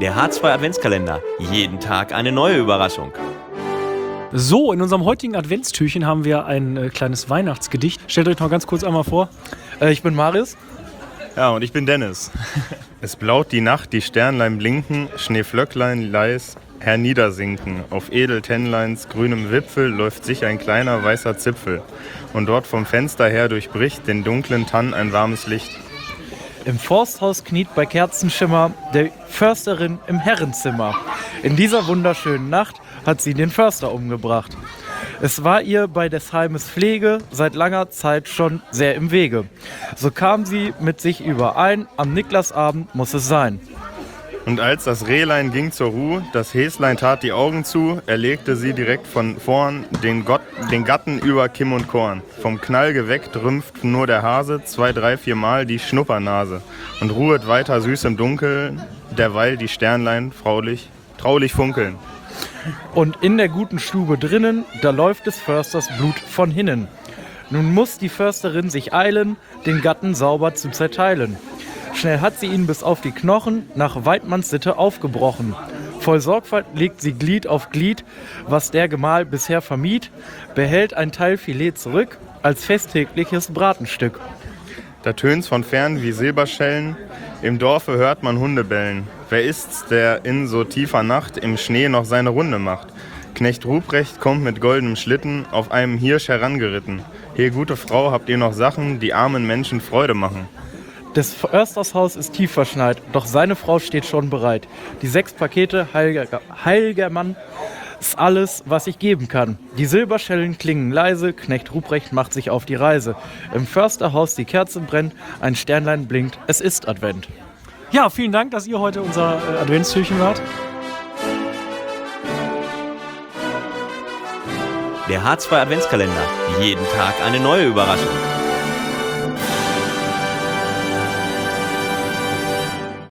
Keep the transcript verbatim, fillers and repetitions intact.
Der H zwei Adventskalender. Jeden Tag eine neue Überraschung. So, in unserem heutigen Adventstürchen haben wir ein äh, kleines Weihnachtsgedicht. Stellt euch noch ganz kurz einmal vor. Äh, ich bin Marius. Ja, und ich bin Dennis. Es blaut die Nacht, die Sternlein blinken, Schneeflöcklein leis herniedersinken. Auf Edeltennleins grünem Wipfel läuft sich ein kleiner weißer Zipfel. Und dort vom Fenster her durchbricht den dunklen Tann ein warmes Licht. Im Forsthaus kniet bei Kerzenschimmer der Försterin im Herrenzimmer. In dieser wunderschönen Nacht hat sie den Förster umgebracht. Es war ihr bei des Heimes Pflege seit langer Zeit schon sehr im Wege. So kam sie mit sich überein, am Niklasabend muss es sein. Und als das Rehlein ging zur Ruh, das Häslein tat die Augen zu, erlegte sie direkt von vorn den, Gott, den Gatten über Kimm und Korn. Vom Knall geweckt rümpft nur der Hase zwei, drei, viermal die Schnuppernase und ruhet weiter süß im Dunkeln, derweil die Sternlein fraulich, traulich funkeln. Und in der guten Stube drinnen, da läuft des Försters Blut von hinnen. Nun muss die Försterin sich eilen, den Gatten sauber zu zerteilen. Schnell hat sie ihn bis auf die Knochen nach Weidmanns Sitte aufgebrochen. Voll Sorgfalt legt sie Glied auf Glied, was der Gemahl bisher vermied, behält ein Teil Filet zurück als festtägliches Bratenstück. Da tönt's von fern wie Silberschellen, im Dorfe hört man Hunde bellen. Wer ist's, der in so tiefer Nacht im Schnee noch seine Runde macht? Knecht Ruprecht kommt mit goldenem Schlitten auf einem Hirsch herangeritten. Hier, gute Frau, habt ihr noch Sachen, die armen Menschen Freude machen? Des Försters Haus ist tief verschneit, doch seine Frau steht schon bereit. Die sechs Pakete, heiliger, heiliger Mann, ist alles, was ich geben kann. Die Silberschellen klingen leise, Knecht Ruprecht macht sich auf die Reise. Im Försterhaus die Kerze brennt, ein Sternlein blinkt, es ist Advent. Ja, vielen Dank, dass ihr heute unser äh, Adventstürchen wart. Der H zwei Adventskalender. Jeden Tag eine neue Überraschung.